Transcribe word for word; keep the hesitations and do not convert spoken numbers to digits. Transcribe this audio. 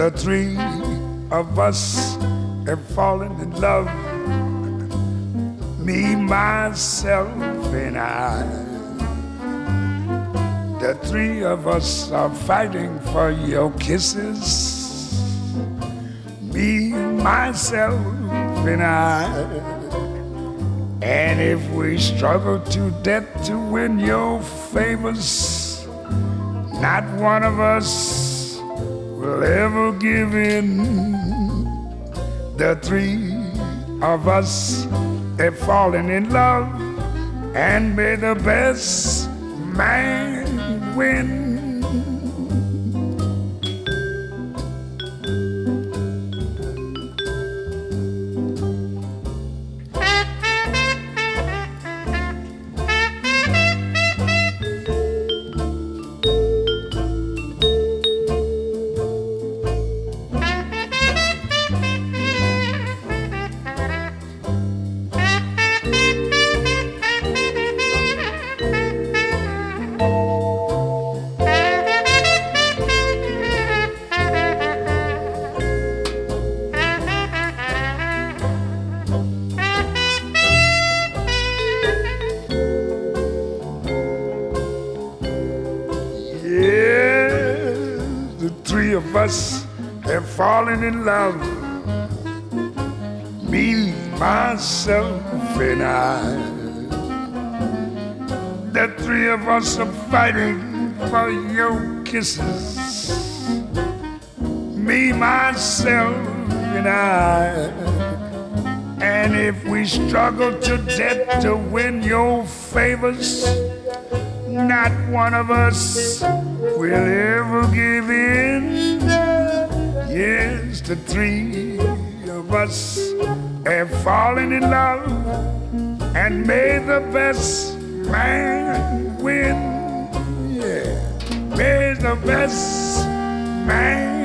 The three of us have fallen in love, me, myself, and I. The three of us are fighting for your kisses, me, myself, and I. And if we struggle to death to win your favors, not one of us will ever give in. The three of us have fallen in love, and may the best man win. Three of us have fallen in love, me, myself, and I. The three of us are fighting for your kisses, me, myself, and I. And if we struggle to death to win your favors, not one of us will ever give in. Yes, the three of us have fallen in love, and may the best man win. Yeah, may the best man